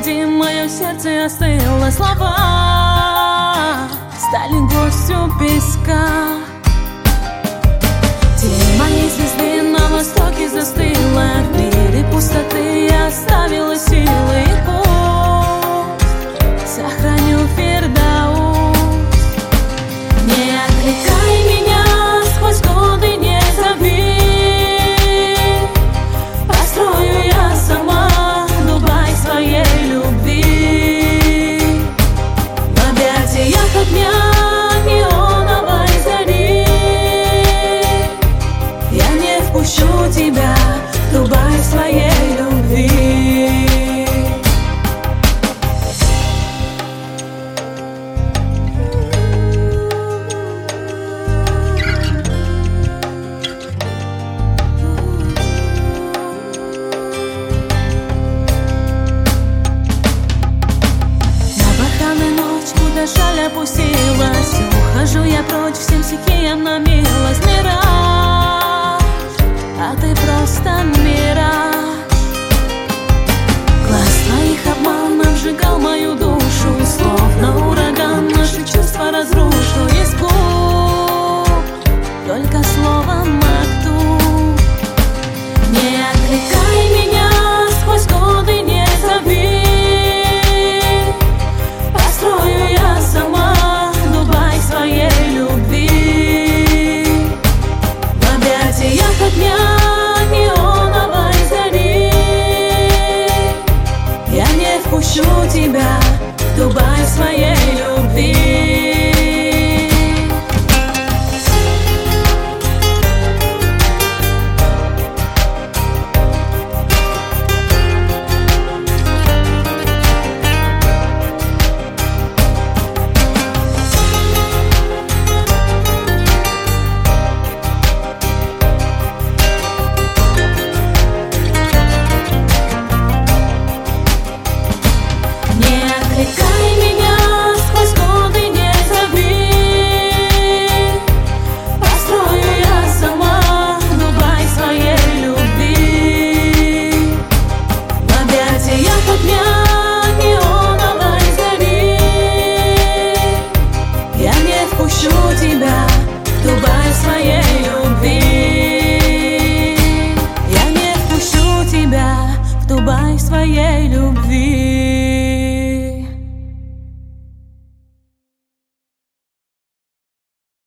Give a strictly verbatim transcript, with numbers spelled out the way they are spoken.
Прости, мое сердце остыло, слова стали гвоздью песка. Тень моей звезды на востоке застыла, в мире пустоты я оставила силы, и пусть сохраню Фирдаус. Не отвлекай меня, сквозь годы не зови, построю я сама Дубай своей любви. В объятиях огня неоновой зари я не впущу тебя в Дубай своей любви. Шаль опустилась, ухожу я прочь всем стихиям на милость. Мираж, а ты просто мираж. Глаз твоих обман обжигал мою душу, словно ураган наши чувства разрушил. Есть губ, только слово мактуб. Не отвлекай меня, сквозь годы не зови, впущу тебя в Дубай своей любви.